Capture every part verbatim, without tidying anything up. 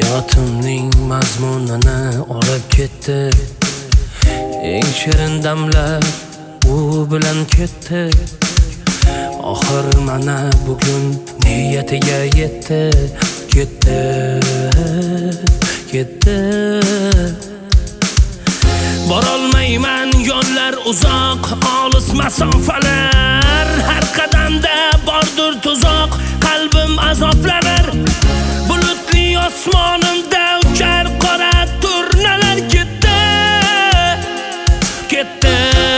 Hayotimning mazmunini olib ketdi. Eng shirin damlar u bilan ketdi. Oxir mana bugun niyatiga yetdi. Ketdi, ketdi. Borolmayman yo'llar uzoq, olis masofalar. Har qadamda bordir tuzoq, qalbim azoblanir. Bulutli osmonimda uchar qora turnalar. Ketdi, ketdi.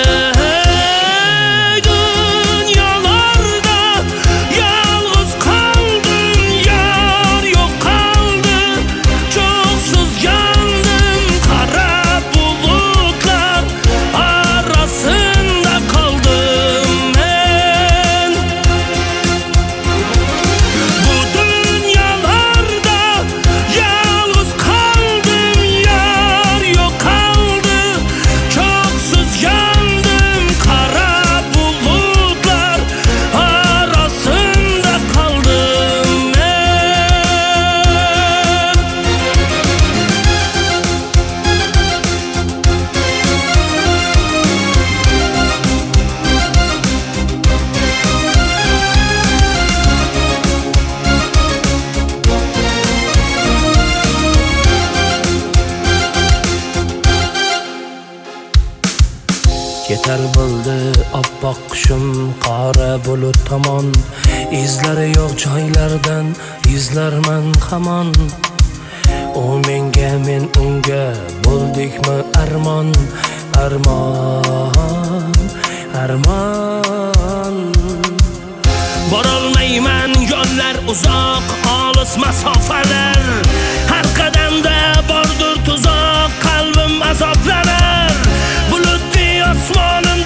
Ketar bo'ldi oppoq qushim qora bulut tomon. Izlari yo'q joylardan izlarman hamon. U menga, men unga bo'ldikmi armon, armon, armon. Borolmayman yo'llar uzoq, olis masofalar. Har qadamda bordir tuzoq, qalbim azoblanir. Bulutli osmonim